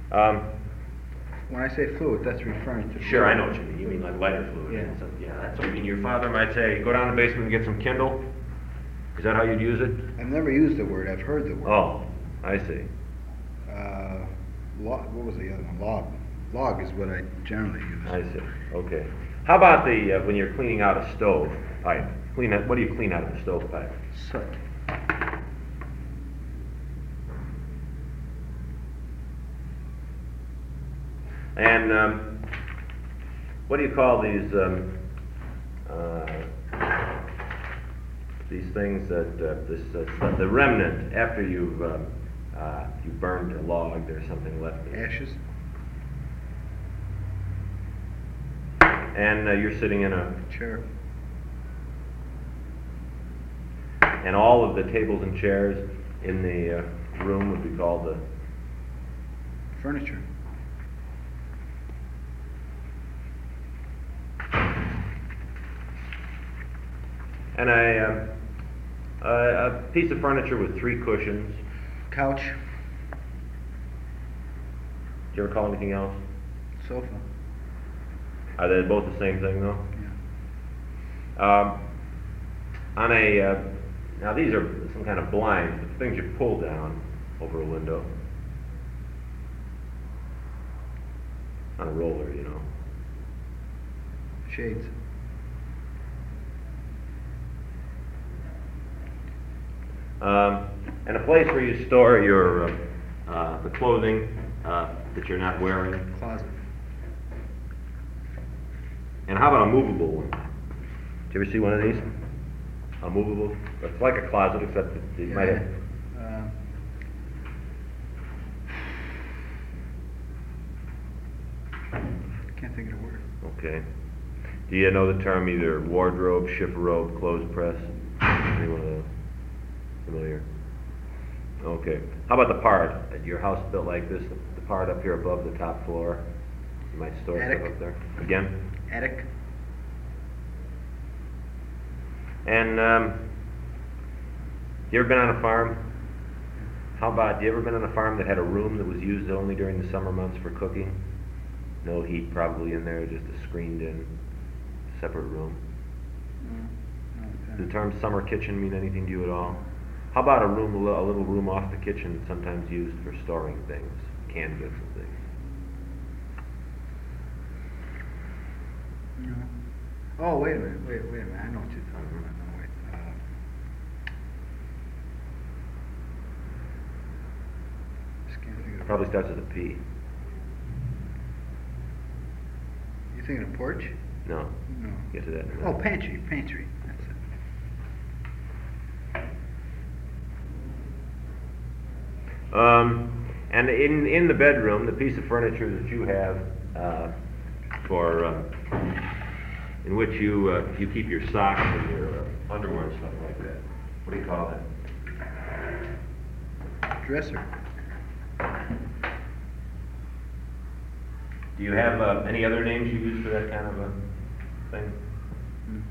When I say fluid, that's referring to... Sure, I know what you mean. You mean like lighter fluid. Yeah. So, yeah, that's what I mean. Your father might say, go down to the basement and get some Kindle. Is that how you'd use it? I've never used the word, I've heard the word. Oh, I see. What was the other one? Log. Log is what I generally use. I see. Okay. How about the when you're cleaning out a stove pipe? What do you clean out of the stove pipe? Soot. And what do you call these things that the remnant after you've you burned a log? There's something left. Ashes. And you're sitting in a chair. And all of the tables and chairs in the room would be called the furniture. And a piece of furniture with 3 cushions. Couch. Do you ever call anything else? Sofa. Are they both the same thing, though? Yeah. Now these are some kind of blinds, but things you pull down over a window. On a roller, you know. Shades. And a place where you store your the clothing that you're not wearing. Closet. And how about a movable one? Did you ever see one of these? A movable? It's like a closet, except that it might have... Can't think of the word. Okay. Do you know the term either wardrobe, chifforobe, clothes press? Any one of those? Familiar? Okay. How about the part? Your house built like this, the part up here above the top floor? You might store Attic. stuff up there. Again? Attic. And you ever been on a farm? How about, you ever been on a farm that had a room that was used only during the summer months for cooking? No heat probably in there, just a screened in separate room. No, Does the term summer kitchen mean anything to you at all? How about a little room off the kitchen, sometimes used for storing things, canned goods and things? No. Oh, wait a minute. Wait a minute. I know what you're talking about. No, wait. Just can't think of it. Probably starts with a P. You thinking of porch? No. No. Get to that in a Oh, minute. pantry. Pantry. That's it. And in the bedroom, the piece of furniture that you have in which you keep your socks and your underwear and stuff like that. What do you call that? Dresser. Do you have any other names you use for that kind of a thing? Mm.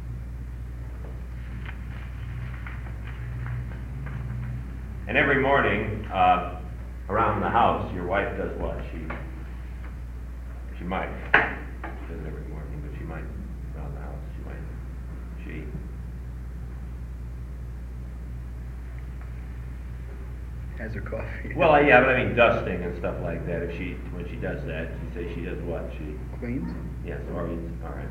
And every morning around the house, your wife does what? She might. She doesn't every morning, but she might around the house. She. Has her coffee. Well, yeah, but I mean dusting and stuff like that. When she does that, you say she does what? She Cleans. yes, all right.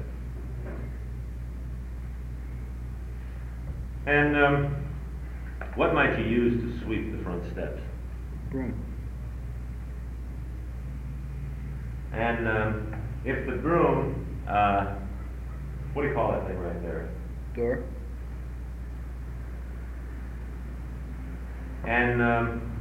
And what might you use to sweep the front steps? Broom. And if the broom, what do you call that thing right there? Door. And